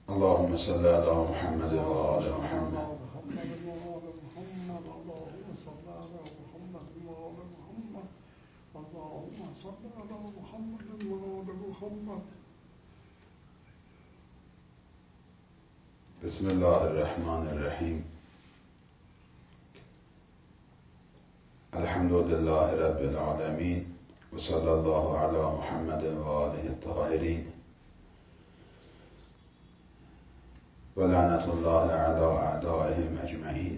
اللهم صل على محمد و آل محمد. بسم الله الرحمن الرحیم. الحمد لله رب العالمین و صلی الله علی محمد و آله الطاهرین و لعنت الله علی اعدائهم اجمعین.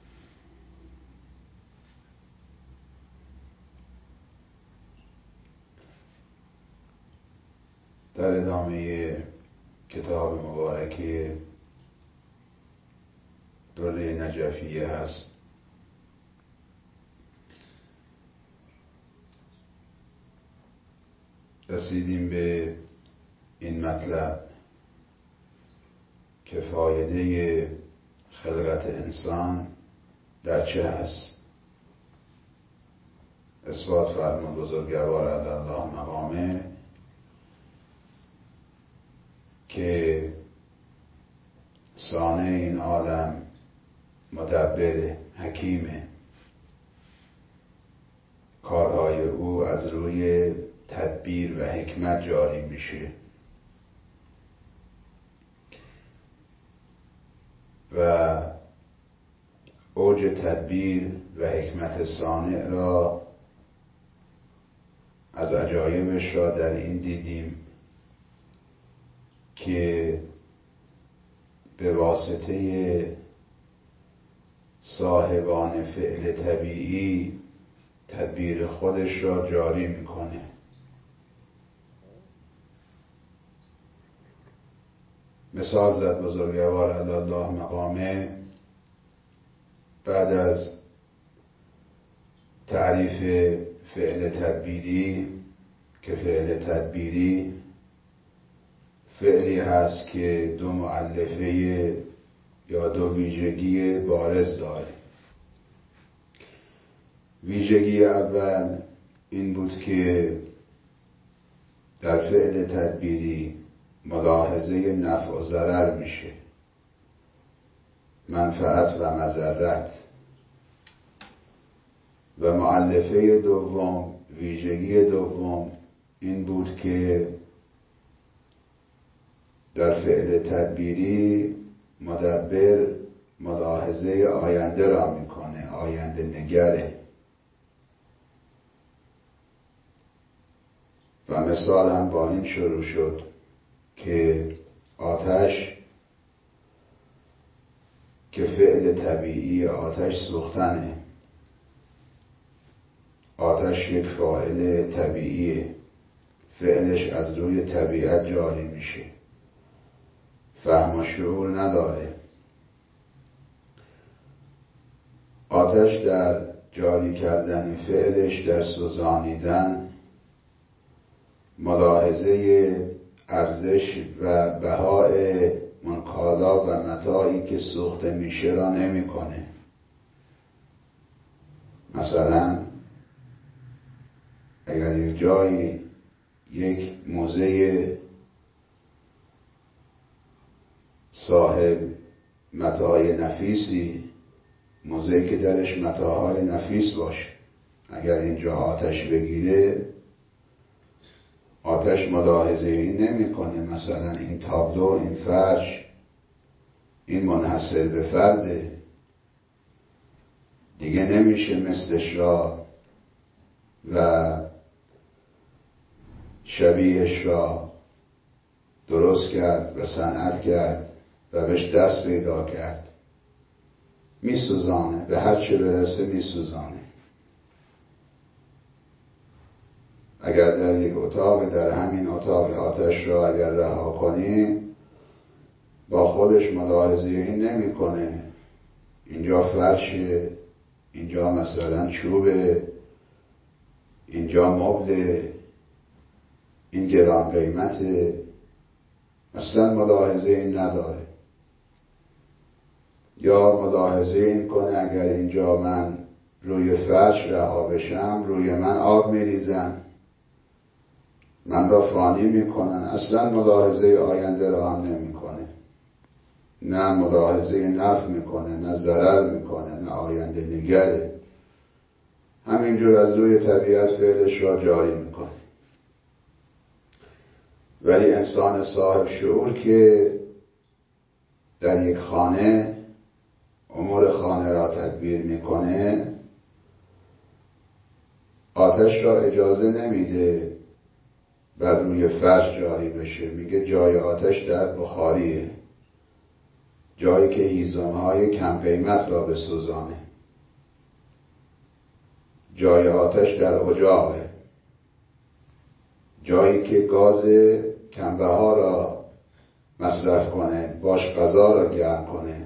در ادامه کتاب مبارک دوره نجفیه هست. رسیدیم به این مطلب که فایده خلقت انسان در چه هست. اثبات فرمود بزرگوار الله مقامه که صانع این عالم مدبر حکیمه، کارهای او از روی تدبیر و حکمت جاری میشه و اوج تدبیر و حکمت صانع را از عجایبش را در این دیدیم که به واسطه صاحبان فعل طبیعی تدبیر خودش را جاری میکنه. مثال زد بزرگوار الله مقامه بعد از تعریف فعل تدبیری که فعل تدبیری فعلی هست که دو مؤلفه یا دو ویژگی بارز داره. ویژگی اول این بود که در فعل تدبیری ملاحظه نفع و ضرر میشه، منفعت و مضرت. و مؤلفه دوم، ویژگی دوم این بود که در فعل تدبیری مدبر ملاحظه آینده را میکنه، آینده نگره. و مثال هم با این شروع شد که آتش که فعل طبیعی آتش سوختنه، آتش یک فاعل طبیعیه، فعلش از روی طبیعت جاری میشه، فهم و شعور نداره. آتش در جاری کردن فعلش، در سوزانیدن، ملاحظه ارزش و بهای منکالا و متاعی که سوخته میشه را نمیکنه. مثلا اگر یک جایی یک موزه صاحب متاع نفیسی، موزه‌ای که درش متاعهای نفیس باشه، اگر اینجا آتش بگیره، آتش ملاحظه این نمی کنه مثلا این تابلو، این فرش، این منحصر به فرده، دیگه نمیشه مثلش را و شبیهش را درست کرد و صنعت کرد و بهش دست پیدا کرد. میسوزانه، به هر چه برسه میسوزانه. اگر در یک اتاق، در همین اتاق آتش را اگر رها کنیم، با خودش ملاحظه این نمی کنه اینجا فرشه، اینجا مثلا چوبه، اینجا مبله، این گران قیمته، اصلا ملاحظه این نداره. یا ملاحظه این کنه اگر اینجا من روی فرش رها بشم، روی من آب میریزن، من را فانی میکنن، اصلا ملاحظه آینده را هم نمیکنه. نه ملاحظه نفع میکنه، نه ضرر میکنه، نه آینده نگره. همینجور از روی طبیعت فعلش را جاری میکنه. ولی انسان صاحب شعور که در یک خانه امور خانه را تدبیر میکنه، آتش را اجازه نمیده بر روی فرش جاری بشه. میگه جای آتش در بخاریه، جایی که هیزم‌های کم قیمت را بسوزانه. جای آتش در اجاقه، جایی که گاز کمبها را مصرف کنه، باش غذا را گرم کنه.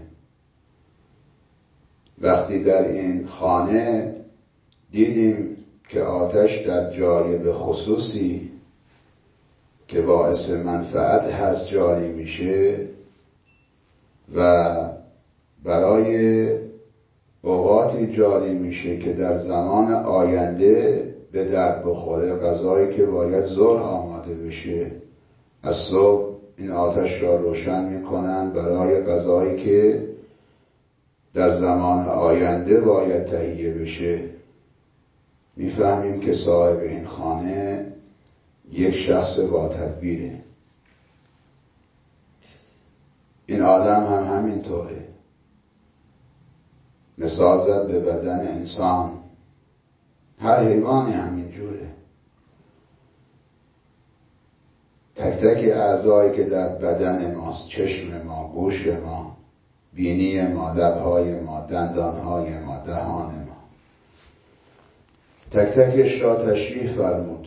وقتی در این خانه دیدیم که آتش در جای به خصوصی که باعث منفعت هست جاری میشه و برای اوقاتی جاری میشه که در زمان آینده به درد بخوره. غذایی که باید ظهر آماده بشه، از صبح این آتش را روشن میکنن برای غذایی که در زمان آینده باید تهیه بشه. میفهمیم که صاحب این خانه یک شخص با تدبیره. این آدم هم همینطوره. مثال زد به بدن انسان، هر حیوانی همینجوره. تک تک اعضایی که در بدن ماست، چشم ما، گوش ما، بینی ما، لبهای ما، دندانهای ما، دهان ما، تک تکش را تشریح فرمود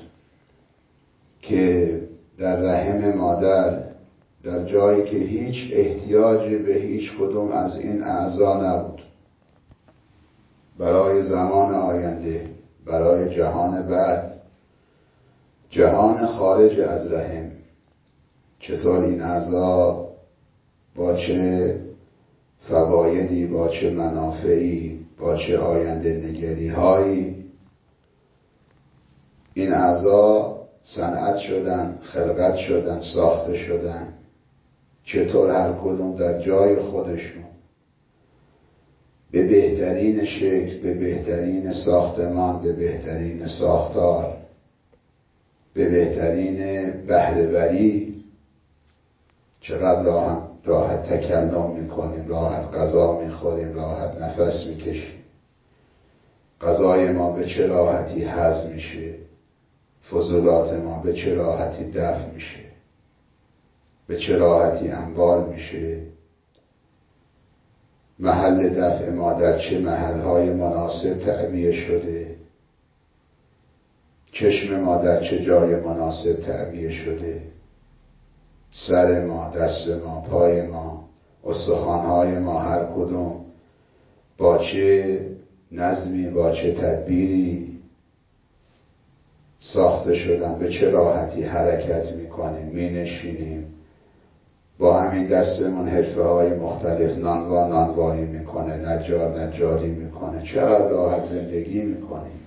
که در رحم مادر، در جایی که هیچ احتیاج به هیچ کدوم از این اعضا نبود، برای زمان آینده، برای جهان بعد، جهان خارج از رحم، چطور این اعضا با چه فوایدی، با چه منافعی، با چه آینده نگری هایی این اعضا صنعت شدن، خلقت شدن، ساخته شدن، چطور هر کدوم در جای خودشون به بهترین شکل، به بهترین ساختمان، به بهترین ساختار، به بهترین بهره‌وری. چقدر راحت تکلم میکنیم، راحت غذا میخوریم، راحت نفس میکشیم. غذای ما به چه راحتی هضم میشه، فضولات ما به چه راحتی دفع میشه، به چه راحتی انبار میشه. محل دفع ما در چه محلهای مناسب تعبیه شده، چشم ما در چه جای مناسب تعبیه شده، سر ما، دست ما، پای ما، استخوانهای ما هر کدوم با چه نظمی، با چه تدبیری ساخته شدن، به چه راحتی حرکت میکنیم، مینشینیم. با همین دستمون حرفه های مختلف، نانوا نانوایی میکنه، نجار نجاری میکنه، چقدر راحت زندگی میکنیم.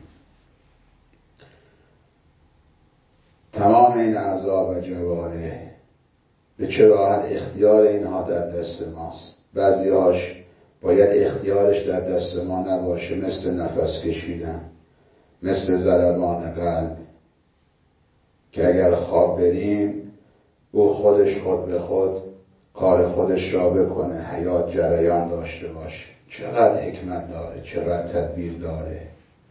تمام این اعضا و جوارح به چه راحت اختیار اینها در دست ماست. بعضی‌هاش باید اختیارش در دست ما نباشه، مثل نفس کشیدن، مثل ضربان قلب، که اگر خواب بریم او خودش خود به خود کار خودش را بکنه، حیات جریان داشته باشه. چقدر حکمت داره، چقدر تدبیر داره.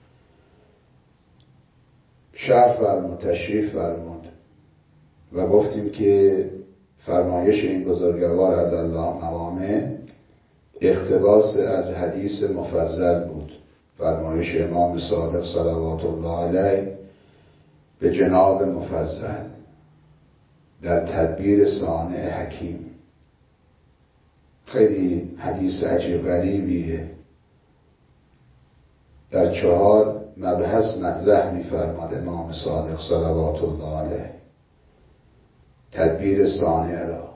شرح فرمود، تشریف فرمود و گفتیم که فرمایش این بزرگوار عدالله مقامه اقتباس از حدیث مفضل بود. فرمایش امام صادق صلوات الله علیه به جناب مفضل در تدبیر صانع حکیم. خیلی حدیث عجیب غریبیه. در 4 مبحث مطرح می‌فرماد امام صادق صلوات الله علیه تدبیر صانع را.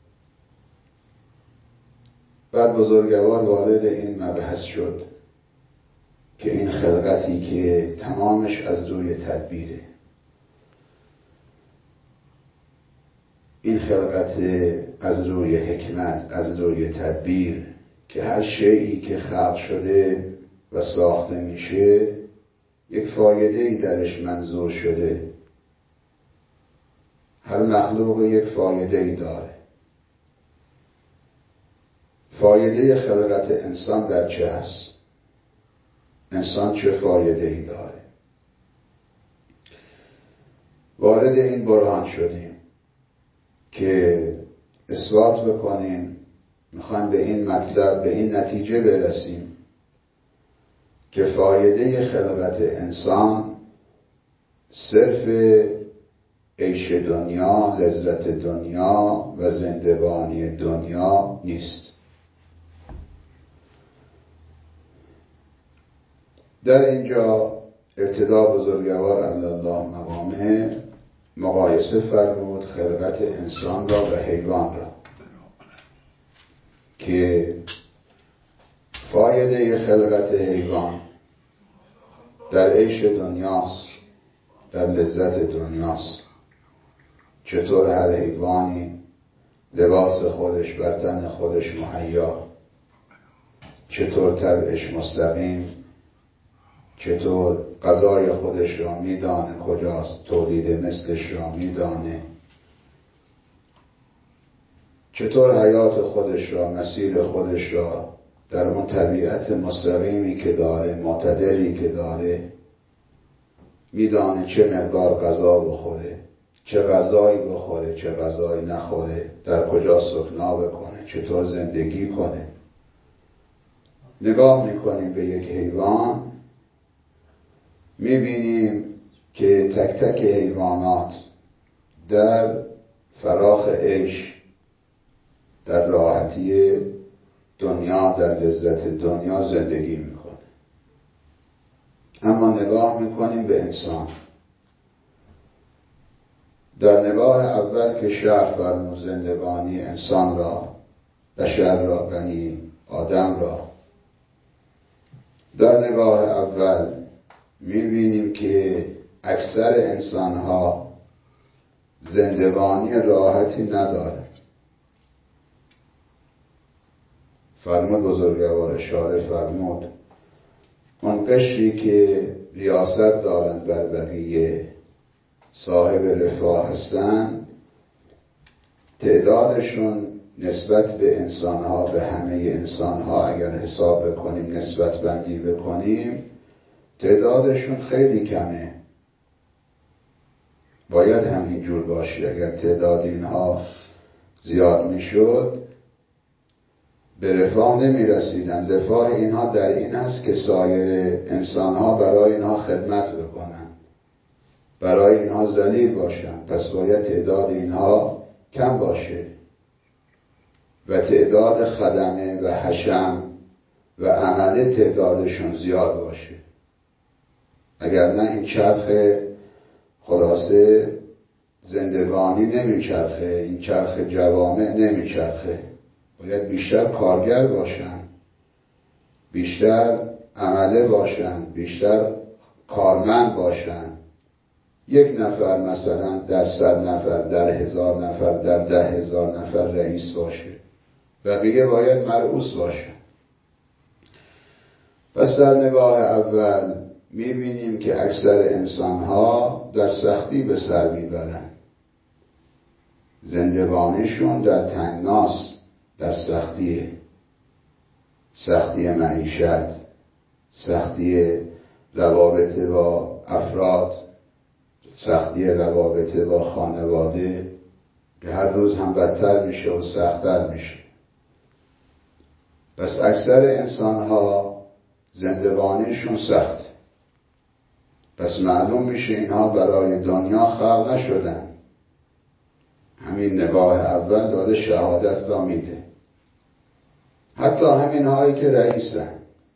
بعد بزرگوار وارد این مبحث شد که این خلقتی که تمامش از روی تدبیره، این خلقت از روی حکمت، از روی تدبیر، که هر شیئی که خلق شده و ساخته میشه یک فایده‌ای درش منظور شده. هر مخلوق یک فایده‌ای داره. فایده خلقت انسان در چه هست؟ انسان چه فایده‌ای داره؟ وارد این برهان شدیم که اثبات بکنیم، میخوایم به این مطلب، به این نتیجه برسیم که فایده خلقت انسان صرف عیش دنیا، لذت دنیا و زندگانی دنیا نیست. در اینجا ابتدا بزرگوار الله مقامه مقایسه فرمود خلقت انسان را و حیوان را، که فایده خلقت حیوان در عیش دنیاست، در لذت دنیاست. چطور هر حیوانی لباس خودش بر تن خودش مهیا، چطور طبعش مستقیم، چطور غذای خودش را میدانه کجاست، تولید مثلش را میدانه، چطور حیات خودش را، مسیر خودش را در اون طبیعت مستقیمی که داره، معتدلی که داره میدانه، چه مقدار غذا بخوره، چه غذایی بخوره، چه غذایی نخوره، در کجا سکنا بکنه، چطور زندگی کنه. نگاه میکنیم به یک حیوان، میبینیم که تک تک حیوانات در فراخ عیش، در راحتی دنیا، در لذت دنیا زندگی میکنه. اما نگاه میکنیم به انسان، در نگاه اول که شرح فرمود زندگانی انسان را، بشر را، بنی آدم را، در نگاه اول میبینیم که اکثر انسانها زندگانی راحتی نداره. فرمود بزرگوار اشاره فرمود اون قشری که ریاست دارند بر بقیه، صاحب رفاه هستند، تعدادشون نسبت به انسانها، به همه انسانها اگر حساب بکنیم، نسبت بندی بکنیم، تعدادشون خیلی کمه. باید همین جور باشه. اگر تعداد اینها زیاد میشد به رفاه نمی رسیدن. رفاه اینها در این است که سایر انسانها برای اینها خدمت بکنن، برای اینها ذلیل باشن. پس باید تعداد اینها کم باشه و تعداد خدمه و حشم و عمله تعدادشون زیاد باشه. اگر نه این چرخ خلاصه زندگانی نمیچرخه، این چرخ جوامع نمیچرخه. باید بیشتر کارگر باشن، بیشتر عمله باشن، بیشتر کارمند باشن. یک نفر مثلا در 100 نفر، در 1000 نفر، در 10,000 نفر رئیس باشه، بقیه باید مرئوس باشن. پس در نگاه اول میبینیم که اکثر انسانها در سختی به سر میبرن، زندگانیشون در تنگناست، در سختی معیشت، سختی روابط با افراد، سختی روابط با خانواده که هر روز هم بدتر میشه و سخت‌تر میشه. پس اکثر انسانها زندگانیشون سخت. پس معلوم میشه اینها برای دنیا خلق نشدن. همین نگاه اول داره شهادت را میده. حتی همین هایی که رئیسن،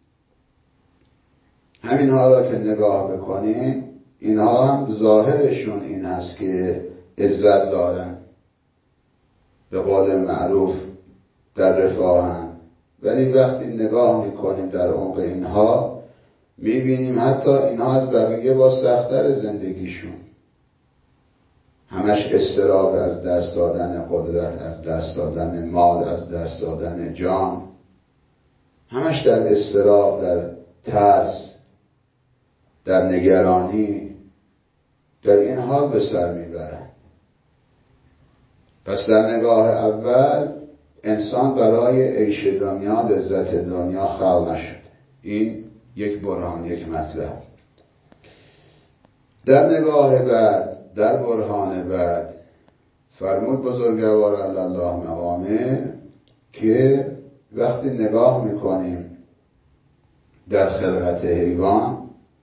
همین ها را که نگاه بکنیم، اینها هم ظاهرشون این هست که عزت دارن، به قول معروف در رفاهن، ولی وقتی نگاه میکنیم در عمق اینها میبینیم حتی اینها از بقیه با سخت‌تر زندگیشون، همش اضطراب، از دست دادن قدرت، از دست دادن مال، از دست دادن جان، همش در اضطراب، در ترس، در نگرانی، در این حال به سر میبرن. پس در نگاه اول انسان برای عیش دنیا، لذت دنیا خلق نشد. این یک برهان، یک مطلب. در نگاه بعد، در برهان بعد، فرمود بزرگوار الله مقامه که وقتی نگاه میکنیم در خلقت حیوان،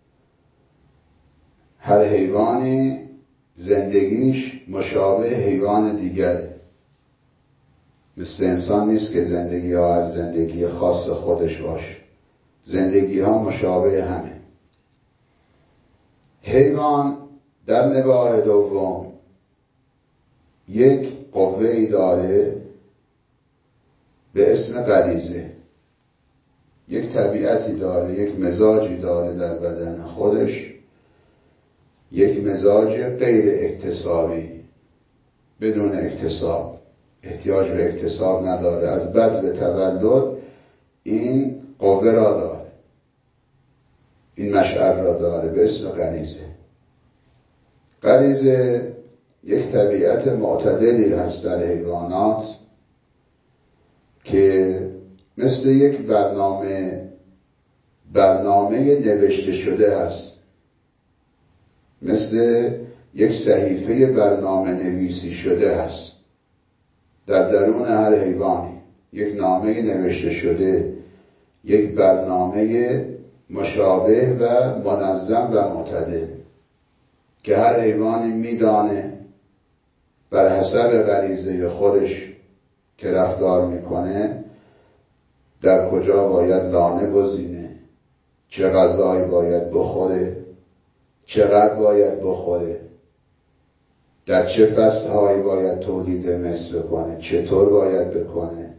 هر حیوانی زندگیش مشابه حیوان دیگر، مثل انسان نیست که زندگی ها هر زندگی خاص خودش باشه، زندگی ها مشابه همه. حیوان در نگاه دوم یک قوه‌ای داره به اسم غریزه، یک طبیعتی داره، یک مزاجی داره در بدن خودش، یک مزاج غیر اکتسابی، بدون اکتساب، احتیاج به اکتساب نداره، از بدو تولد این قوه را داره، این مشعر را داره به اسم غریزه. غریزه یک طبیعت معتدلی هست در حیوانات که مثل یک برنامه نوشته شده هست، مثل یک صحیفه برنامه نویسی شده هست در درون هر حیوانی، یک نامه نوشته شده، یک برنامه مشابه و منظم و معتدل که هر حیوانی میدانه بر حسب غریزه خودش که رفتار میکنه در کجا باید دانه گزینه، چه غذایی باید بخوره، چقدر باید بخوره، در چه فصلهایی باید تولید مثل بکنه، چطور باید بکنه.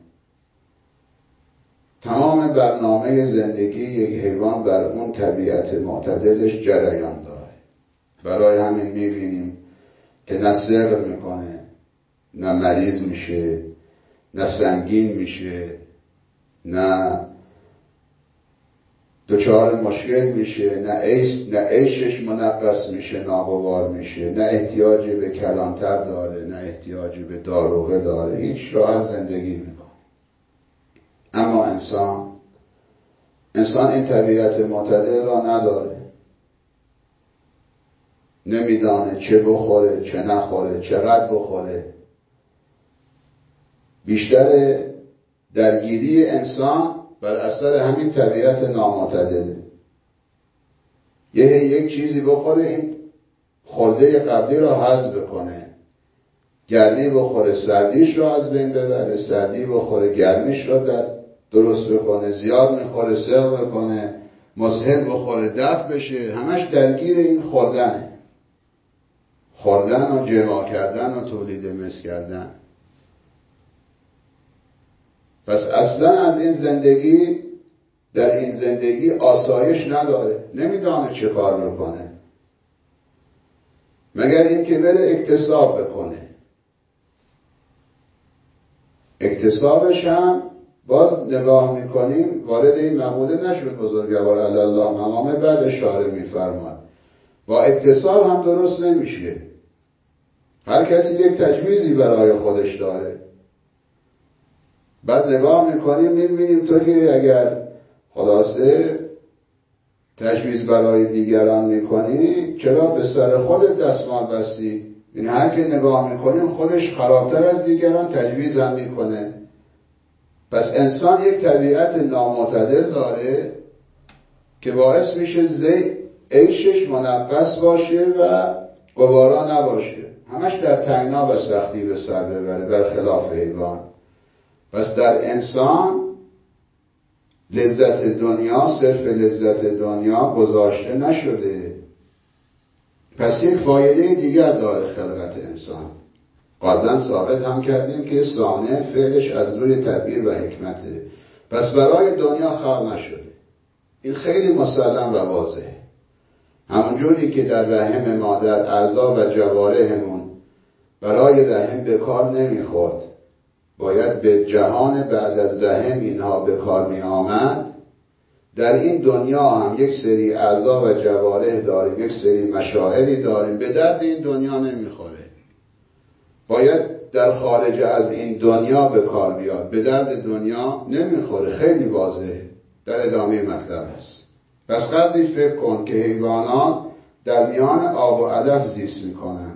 تمام برنامه زندگی یک حیوان بر اون طبیعت معتدلش جریان داره. برای همین میبینیم که نه سقل میکنه، نه مریض میشه، نه سنگین میشه، نه دچار مشکل میشه، نه عیشش منقص میشه، ناگوار میشه، نه احتیاجی به کلانتر داره، نه احتیاجی به داروغه داره، هیچ راحت زندگی میکنه. اما انسان این طبیعت معتدل را نداره، نمیدانه چه بخوره، چه نخوره، چقدر بخوره. بیشتر درگیری انسان بر اثر همین طبیعت نامعتدله. یک چیزی بخوره، این خورده قبلی را حذف کنه، گرمی بخوره سردیش را از بین ببره، سردی بخوره گرمیش را درست بکنه، زیاد میخوره سقل بکنه، مسهل بخوره دفع بشه. همش درگیر این خوردن و جماع کردن و تولید مثل کردن. پس اصلا از این زندگی، در این زندگی آسایش نداره، نمیدانه چه کار بکنه مگر این که بره اکتساب بکنه. اکتسابش هم باز نگاه میکنیم وارد این مقوله نشد بزرگوار الله مقامه، بعد اشاره میفرماد با اکتساب هم درست نمیشه. هر کسی یک تجویزی برای خودش داره. بعد نگاه میکنیم میبینیم تو که اگر خلاصه تجویز برای دیگران میکنی، چرا به سر خودت دستمال بستی؟ این هر که نگاه میکنیم خودش خرابتر از دیگران تجویز هم میکنه. پس انسان یک طبیعت نامعتدل داره که باعث میشه عیشش منقص باشه و گوارا نباشه، همش در تنگنا و سختی به سر ببره، برخلاف حیوان. پس در انسان لذت دنیا صرف لذت دنیا گذاشته نشده. پس یک فایده دیگر داره خلقت انسان. قبلا ثابت هم کردیم که صانع فعلش از روی تدبیر و حکمته. پس برای دنیا خلق نشده. این خیلی مسلم و واضحه. همونجوری که در رحم مادر اعضا و جوارحمون برای رحم به کار نمیخورد، باید به جهان بعد از رحم اینها به کار می آمد. در این دنیا هم یک سری اعضا و جوارح داریم، یک سری مشاعری داریم، به درد این دنیا نمیخوره، باید در خارج از این دنیا به کار بیاد، به درد دنیا نمیخوره. خیلی واضحه، در ادامه مطلب هست. پس قدری فکر کن که حیوانات در میان آب و علف زیست میکنن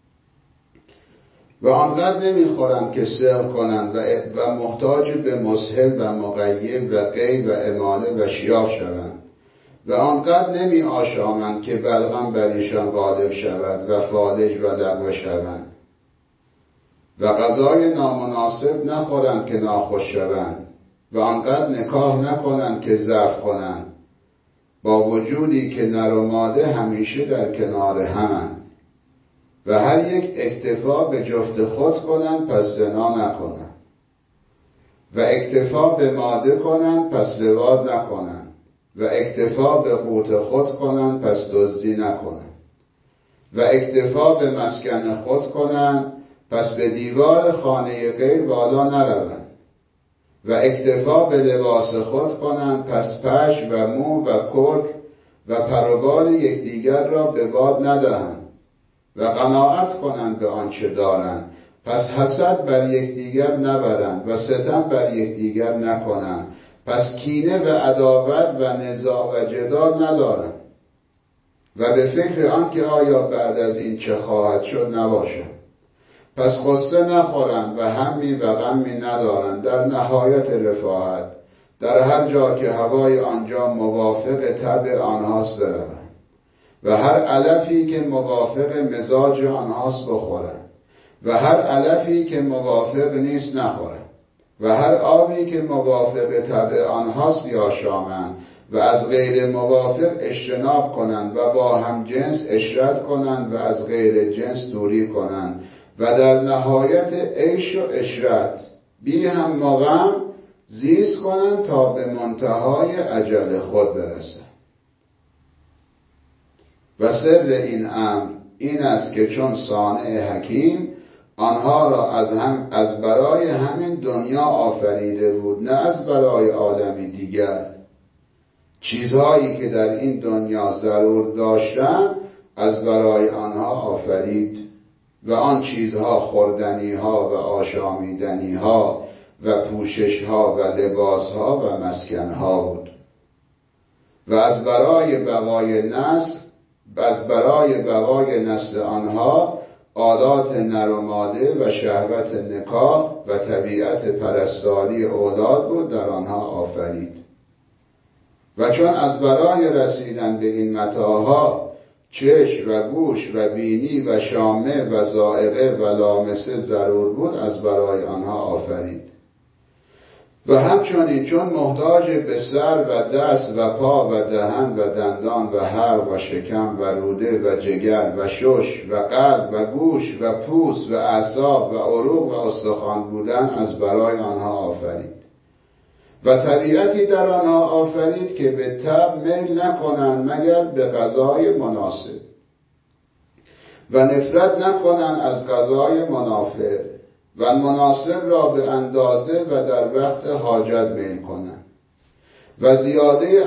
و آنقدر نمیخورن که سقل کنن و محتاج به مسهل و مغیب و قی و اماله و شیاف شوند و آنقدر نمی آشامند که بلغم بر ایشان غالب شود و فالج و لغو شوند و غذای نامناسب نخورند که ناخوش شوند و آنقدر نکاح نکنند که ضعف کنند، با وجودی که نر و ماده همیشه در کنار همند و هر یک اکتفا به جفت خود کنند پس زنا نکنند و اکتفا به ماده کنند پس لواط نکنند و اکتفا به قوت خود کنند پس دزدی نکنند و اکتفا به مسکن خود کنند پس به دیوار خانه غیر بالا نروند و اکتفا به لباس خود کنند پس پشم و مو و کرک و پروبال یکدیگر را به باد ندهند و قناعت کنند به آنچه دارند پس حسد بر یکدیگر نبرند و ستم بر یکدیگر نکنند پس کینه و عداوت و نزاع و جدال ندارند و به فکر آن که آیا بعد از این چه خواهد شد نباشند. پس غصه نخورند و همی و غمی ندارند، در نهایت رفاهت در هر جا که هوای آنجا موافق طبع آنهاست بروند و هر علفی که موافق مزاج آنهاست بخورند و هر علفی که موافق نیست نخورند و هر آبی که موافق طبع آنهاست بیاشامند و از غیر موافق اجتناب کنند و با هم جنس عشرت کنند و از غیر جنس دوری کنند و در نهایت عیش و عشرت بی هم مغم زیست کنند تا به منتهای اجل خود برسند. و سر این امر این است که چون صانع حکیم آنها را از برای همین دنیا آفریده بود، نه از برای عالمی دیگر. چیزهایی که در این دنیا ضرور داشتند از برای آنها آفرید و آن چیزها خوردنی ها و آشامیدنی ها و پوشش ها و لباس ها و مسکن ها بود و از برای بقای نسل آنها عادات نر و ماده و شهوت نکاح و طبیعت پرستاری اولاد بود در آنها آفرید. و چون از برای رسیدن به این متاعها چشم و گوش و بینی و شامه و ذائقه و لامسه ضرور بود از برای آنها آفرید. و همچنین چون محتاج به سر و دست و پا و دهن و دندان و حلق و شکم و روده و جگر و شش و قلب و گوش و پوست و اعصاب و عروق و استخوان بودن از برای آنها آفرید. و طبیعتی در آنها آفرید که به طبع میل نکنند مگر به غذای مناسب و نفرت نکنند از غذای منافع و مناسب را به اندازه و در وقت حاجت میل کنند و زیاده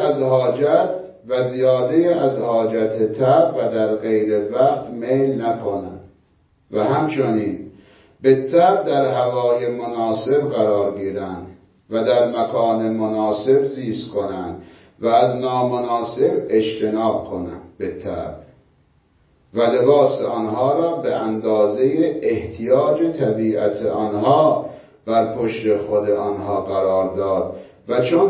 از حاجت طبع و در غیر وقت میل نکنند و همچنین به طبع در هوای مناسب قرار گیرند و در مکان مناسب زیست کنند و از نامناسب اجتناب کنند به طبع و لباس آنها را به اندازه احتیاج طبیعت آنها بر پشت خود آنها قرار داد و چون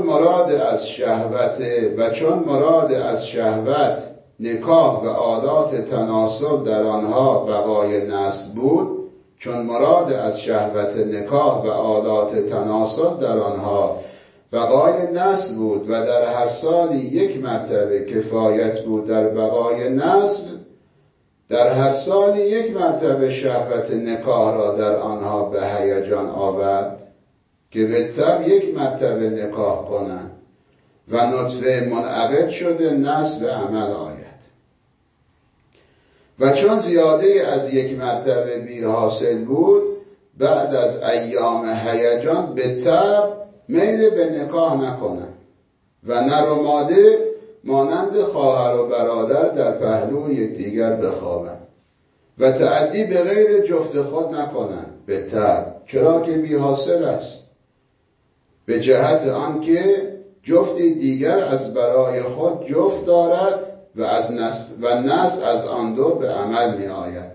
مراد از شهوت نکاح و عادات تناسل در آنها بقای نسل بود، چون مراد از شهوت نکاح و عادات تناسل در آنها بقای نسل بود و در هر سالی یک مرتبه کفایت بود در بقای نسل، در هر سالی یک مرتبه شهوت نکاح را در آنها به هیجان آورد که به طبع یک مرتبه نکاح کنند و نطفه منعقد شده نسل به عمل آید. و چون زیاده از یک مرتبه بی حاصل بود، بعد از ایام هیجان به طبع میل به نکاح نکنن و نر و ماده مانند خواهر و برادر در پهلو یکدیگر بخوابند و تعدی به غیر جفت خود نکنند به طبع، چرا که بی حاصل است، به جهت آنکه جفتی دیگر از برای خود جفت دارد و نسل از آن دو به عمل می آید.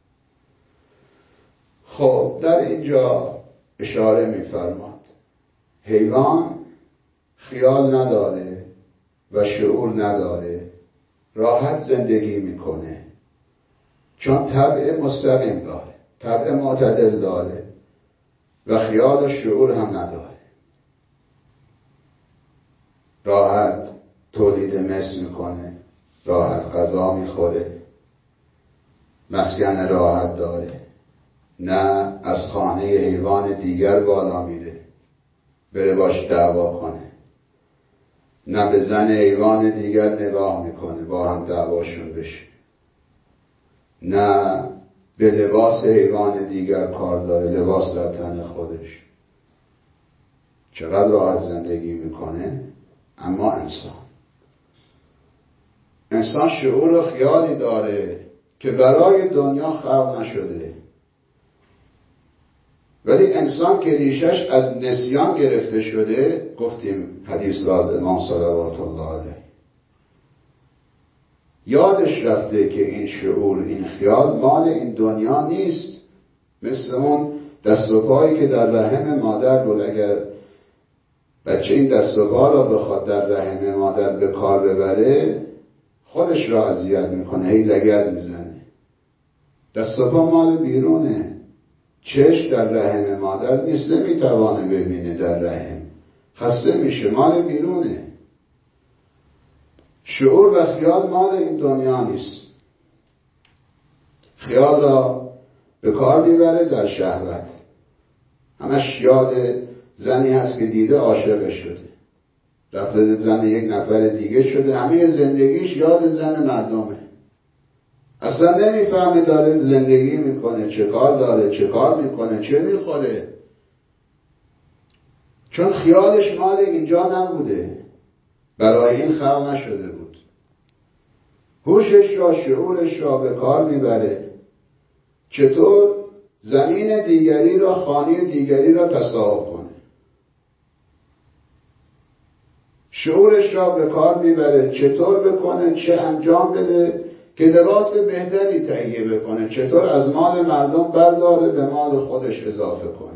خب در اینجا اشاره می فرماد حیوان خیال نداره و شعور نداره، راحت زندگی میکنه چون طبع مستقیم داره، طبع معتدل داره و خیال و شعور هم نداره. راحت تولید مثل میکنه، راحت غذا میخوره، مسکن راحت داره، نه از خانه حیوان دیگر بالا میره بره باش دعوا کنه، نه به زن حیوان دیگر نگاه میکنه با هم دعواشون بشه، نه به لباس حیوان دیگر کار داره، لباس در تن خودش. چقدر راحت زندگی میکنه. اما انسان شعور و خیالی داره که برای دنیا خلق نشده، ولی انسان که ریشش از نسیان گرفته شده، گفتیم حدیث راز امام صلوات الله علیه، یادش رفته که این شعور، این خیال مال این دنیا نیست. مثل اون دست و پایی که در رحم مادر بود، اگر بچه این دست و پا را بخواد در رحم مادر به کار ببره، خودش را اذیت میکنه، هی لگد میزنه. دست و پا مال بیرونه، چشم در رحم مادر نیست، نمیتوانه ببینه در رحم، خسته میشه، مال بیرونه. شعور و خیال مال این دنیا نیست. خیال را به کار میبره در شهوت، همش یاد زنی هست که دیده عاشقش شده، رفته زن یک نفر دیگه شده، همه زندگیش یاد زن مردمه، اصلا نمیفهمه داره زندگی میکنه، چه کار داره، چه کار میکنه، چه میخوره، چون خیالش مال اینجا نبوده، برای این خلق نشده بود. هوشش را، شعورش را به کار میبره چطور زمین دیگری را، خانه دیگری را تصاحب کنه. شعورش را به کار میبره چطور بکنه، چه انجام بده که لباس بهتری تهیه بکنه، چطور از مال مردم برداره به مال خودش اضافه کنه.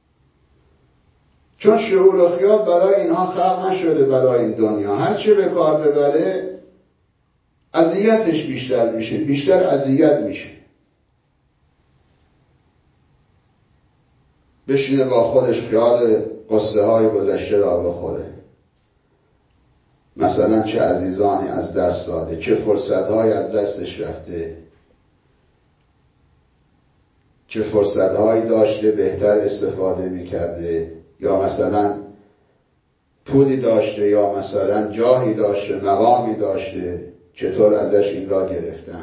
چون شعور و خیال برای اینها خلق نشده، برای این دنیا. هر چه به کار ببره اذیتش بیشتر میشه، بیشتر اذیت میشه. بشینه با خودش خیال قصه های گذشته را بخوره، مثلا چه عزیزانی از دست داده، چه فرصت‌های از دستش رفته، چه فرصت‌هایی داشته بهتر استفاده می‌کرده، یا مثلا پولی داشته، یا مثلا جاهی داشته، مقامی داشته، چطور ازش این را گرفتن،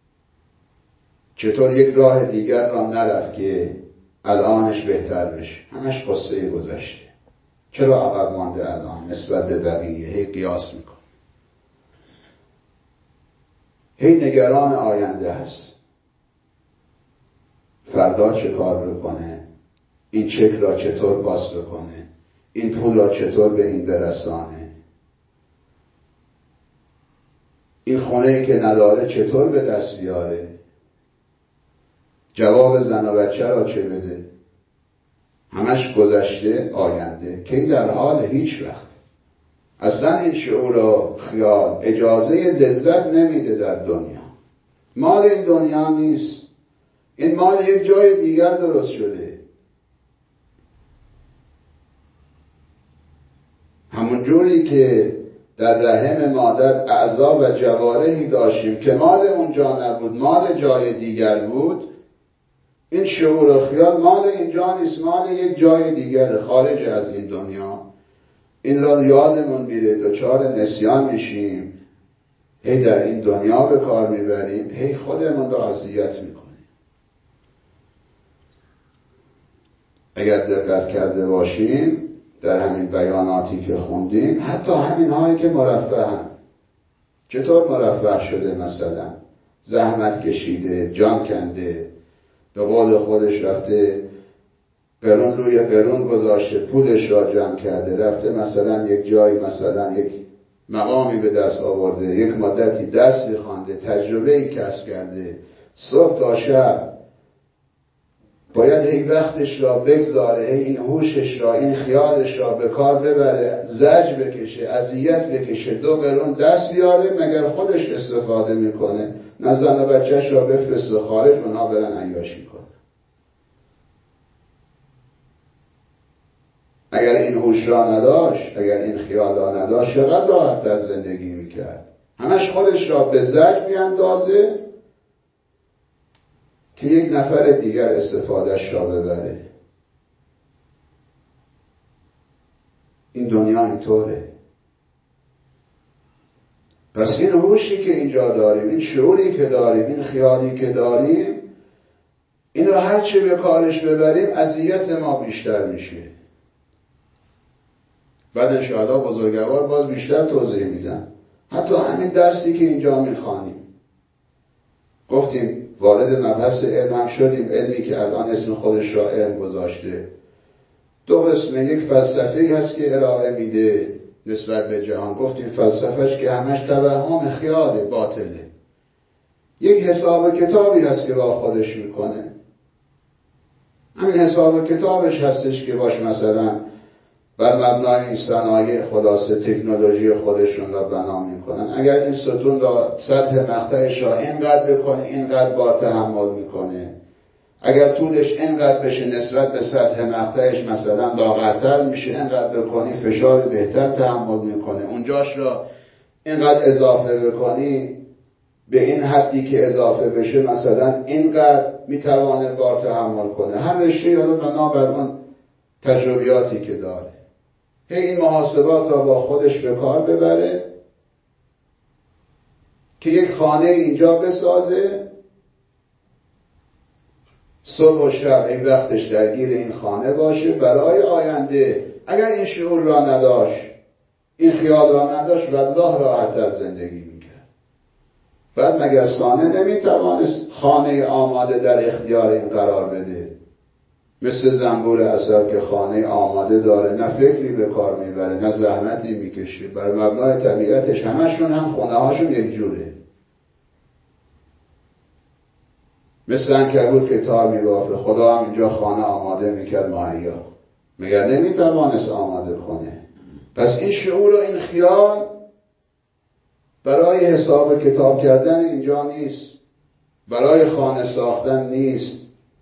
چطور یک راه دیگر را نرفت که الانش بهتر بشه. همش قصه گذشته. چرا عقب مانده الان نسبت به بقیه؟ هی قیاس میکن، هی نگران آینده هست، فردا چه کار بکنه، این چک را چطور باز بکنه، این پول را چطور به این برسانه، این خونه‌ای که نداره چطور به دست بیاره، جواب زن و بچه را چه بده. همش گذشته، آینده، که در حال هیچ وقت. اصلا این شعور و خیال اجازه لذت نمیده در دنیا. مال این دنیا نیست، این مال یک جای دیگر درست شده. همون جوری که در رحم مادر اعضا و جوارحی داشتیم که مال اونجا نبود، مال جای دیگر بود، این شعور و خیال مال اینجا نیست، مال یک جای دیگر، خارج از این دنیا. این را یادمون میره، دچار نسیان میشیم، هی در این دنیا به کار میبریم، هی خودمون رو اذیت میکنیم. اگر دقت کرده باشیم در همین بیاناتی که خوندیم، حتی همین هایی که مرفه‌اند، چطور مرفه شده؟ مثلا زحمت کشیده، جان کنده، به قول خودش رفته قرون روی قرون گذاشته، پولش را جمع کرده، رفته مثلا یک جایی، مثلا یک مقامی به دست آورده، یک مدتی درسی خوانده، تجربه‌ای کسب کرده، صبح تا شب باید هی وقتش را بگذاره، هی این هوشش را، این خیالش را به کار ببره، زجر بکشه، اذیت بکشه، 2 قرون دست بیاره، مگر خودش استفاده میکنه؟ نه زن و بچهش را بفرسته خارج، اونها برن عیاشی کنه. اگر این هوش را نداشت، اگر این خیال را نداشت، چقدر راحت‌تر زندگی میکرد. همش خودش را به زجر بیاندازه که یک نفر دیگر استفادهش را ببره. این دنیا اینطوره. پس این هوشی که اینجا داریم، این شعوری که داریم، این خیالی که داریم، این را هر چه به کارش ببریم اذیت ما بیشتر میشه. بعد انشاءالله بزرگوار باز بیشتر توضیح میدن. حتی همین درسی که اینجا میخوانیم، گفتیم وارد مبحث علم هم شدیم، علمی که الان اسم خودش را علم گذاشته. 2 قسم، یک فلسفه‌ای هست که ارائه میده نسبت به جهان، گفتیم فلسفهش که همش توهم خیال باطله. یک حساب کتابی هست که با خودش میکنه، همین حساب کتابش هستش که باش مثلا بر مبنای این صنایع خلاصه تکنولوژی خودشون را بنا میکنن. اگر این ستون را سطح مقطعش را اینقدر بکنه، اینقدر بار تحمل میکنه. اگر طولش اینقدر بشه نسبت به سطح مقطعش مثلا لاغرتر میشه، اینقدر بکنی فشار بهتر تحمل میکنه. اونجاش را اینقدر اضافه بکنی به این حدی که اضافه بشه مثلا اینقدر میتوانه بار تحمل کنه. هر رشته یا بنا بر اون تجربیاتی که داره، هی این محاسبات را با خودش به کار ببره که یک خانه اینجا بسازه، صبح و شب این وقتش درگیر این خانه باشه برای آینده. اگر این شعور را نداشت، این خیال را نداشت، والله راحت‌تر زندگی میکرد. بعد مگر صانع نمیتوانست خانه آماده در اختیار این قرار بده؟ مثل زنبور عسل که خانه آماده داره، نه فکری به کار میبره، نه زحمتی میکشه، بر مبنای طبیعتش همشون هم خونه هاشون یک جوره. مثل عنکبوت که تار میبافه، خدا هم اینجا خانه آماده میکرد مهیا، مگر نمیتوانست آماده کنه؟ پس این شعور و این خیال برای حساب کتاب کردن اینجا نیست، برای خانه ساختن نیست،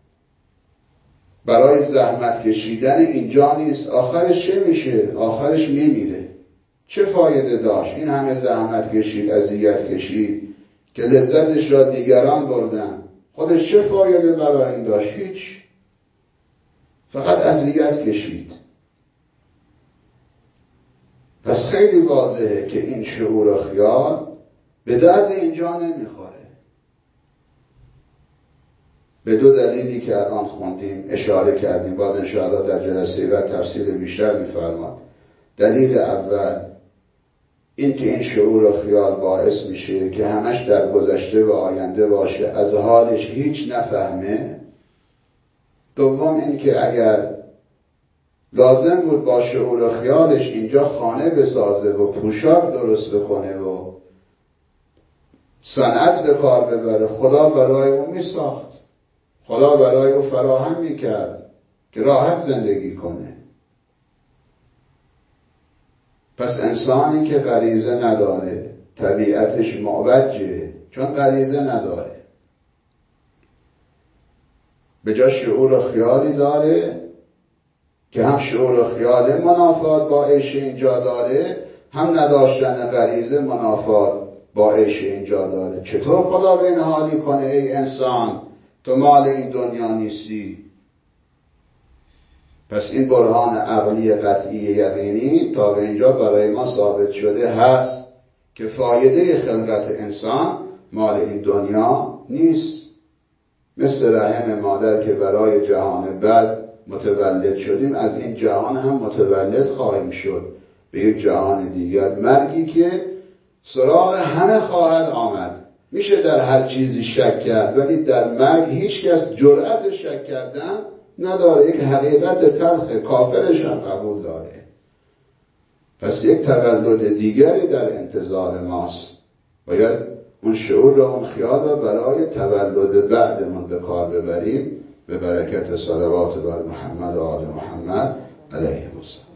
برای زحمت کشیدن اینجا نیست. آخرش چه میشه؟ آخرش میمیره. چه فایده داشت این همه زحمت کشید، اذیت کشید که لذتش را دیگران بردن؟ خودش چه فایده برای این داشت؟ هیچ. فقط اذیت کشید. پس خیلی واضحه که این شعور و خیال به درد اینجا نمیخوره. به 2 دلیلی که الان خوندیم اشاره کردیم، باز انشاءالله در جلسه بعد تفصیل بیشتر می‌فرماد. دلیل اول این که این شعور و خیال باعث میشه که همش در گذشته و آینده باشه، از حالش هیچ نفهمه. دوم این که اگر لازم بود با شعور و خیالش اینجا خانه بسازه و پوشاک درست بکنه و صنعت به کار ببره، خدا برای اون میساخت، خدا برای او فراهم میکرد که راحت زندگی کنه. پس انسانی که غریزه نداره، طبیعتش معوجه، چون غریزه نداره، به جا شعور و خیالی داره که هم شعور و خیال منافات با عیش اینجا داره، هم نداشتن غریزه منافات با عیش اینجا داره. چطور خدا به این حالی کنه ای انسان تو مال این دنیا نیستی؟ پس این برهان عقلی قطعی یقینی تا به اینجا برای ما ثابت شده هست که فایده خلقت انسان مال این دنیا نیست. مثل رحم مادر که برای جهان بعد متولد شدیم، از این جهان هم متولد خواهیم شد به یک جهان دیگر. مرگی که سراغ همه خواهد آمد. میشه در هر چیزی شک کرد، ولی در مرگ هیچ کس جرأت شک کردن نداره. یک حقیقت تلخ، کافرش هم قبول داره. پس یک تولد دیگری در انتظار ماست. باید اون شعور را، اون خیال را برای تولد بعدمون به کار ببریم، به برکت صلوات بر محمد و آل محمد علیهم السلام.